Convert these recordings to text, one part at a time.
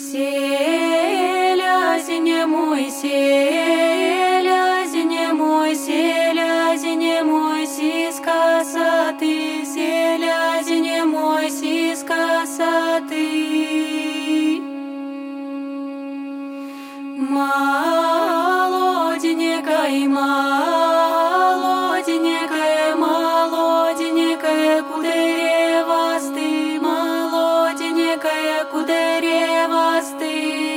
Селязине мой, селязине мой, селязине мой, сиска саты, селязине мой, сиска саты. Молоденькая, молоденькая, молоденькая, кудрявосты, молоденькая, кудрявосты.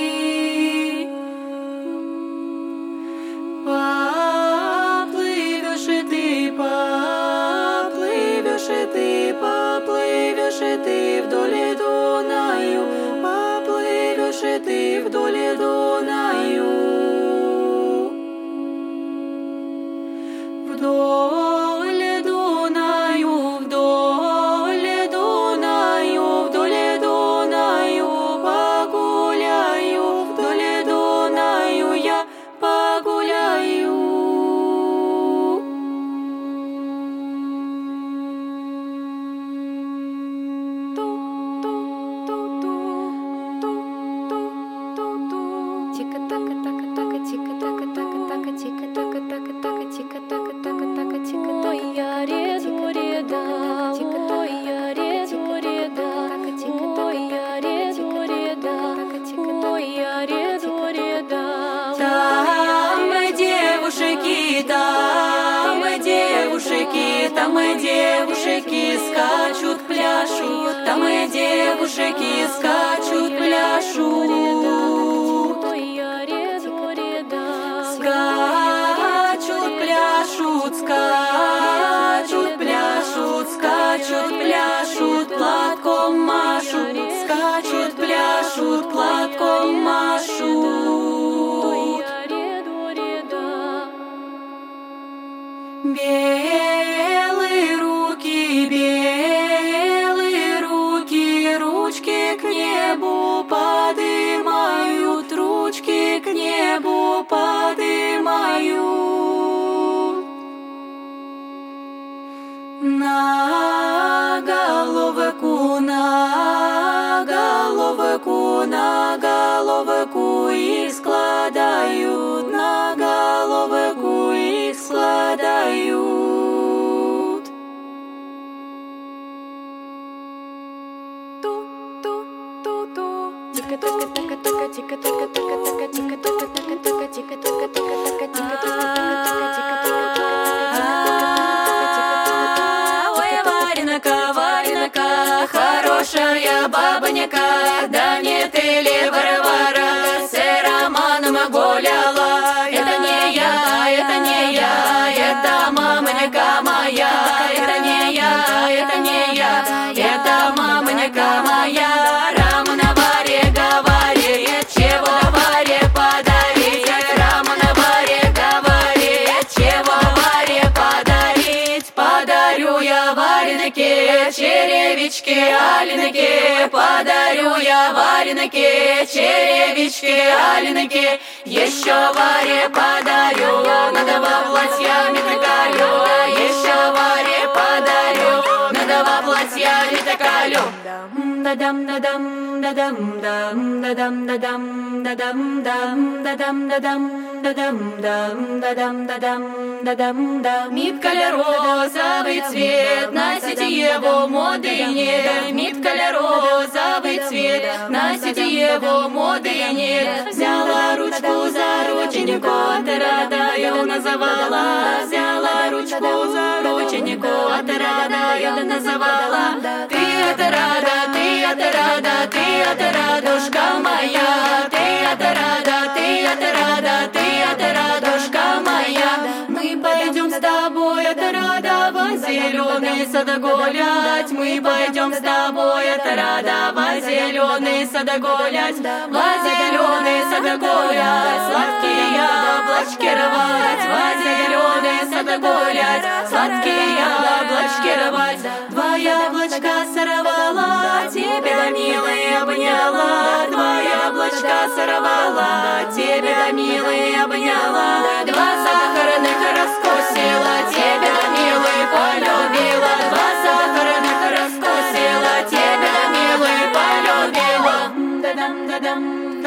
Поплывешь и ты, поплывешь и ты, поплывешь и ты вдоль Дунаю, поплывешь и ты вдоль Дунаю. Вдоль Дунаю, вдоль Дунаю, вдоль Дунаю погуляю, вдоль Дунаю я погуляю. Там и девушки скачут, пляшут, там и девушки скачут, пляшут. Скачут, пляшут, скачут, пляшут, скачут, пляшут, платком машут, скачут, пляшут, платком машут. Белые руки, ручки к небу подымают, ручки к небу подымают. На головку, на головку, на головку их складают, на головку их складают. Ой, Варенка, Варенка, хорошая бабонька, да нет или Варвара с Романом гуляла. Это не я, это не я, это мамонька моя. Это не я, это не я, это мамонька моя. Романа Варе говорит, чего Варе подарить. Романа Варе говорит, чего Варе подарить. Подарю я Варенке черевички, алинки. Подарю я Варенке черевички, алинки. Еще Варе подарю на два платья метакалю. Еще Варе подарю на два платья метакалю. Да-дам, да-дам, да-дам, дам, да-дам, да-дам, да-дам, дам, да-дам, да-дам, да-дам, дам, да-дам, да-дам, да-дам, дам. Миткаля розовый цвет, носите его моды нет. Миткаля розовый цвет, носите его моды нет. Взяла ручку за рученьку, отрада ее называла. Взяла ручку за рученьку, отрада ее называла. Ты отрада, ты отрада, ты отрадушка моя. Ты отрада, ты отрада, ты отрадушка моя. Мы пойдем с тобой отрада во зеленый сад гулять. Мы пойдем с тобой отрада во зеленый сад гулять. Во зеленый сад гулять, сладкие яблочки рвать. Во зеленый сад гулять, сладкие яблочки рвать. Два яблочка сорвала, тебя, милый, обняла. Два яблочка сорвала, тебя, милый, обняла. Два сахарных раскусила, тебя, милый, полюбила. Два сахарных раскусила, тебя, милый, полюбила. Да-дам, да-дам.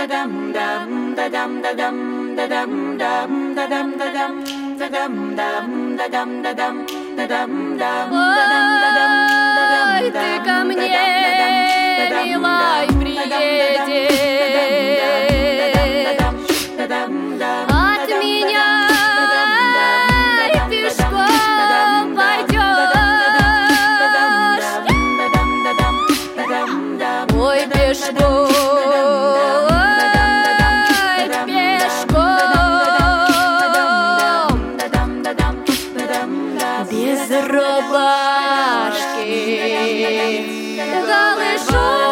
Ой, ты ко мне, милой, приедешь, от меня пешком пойдешь. Ой, пешком, без рубашки, голышом.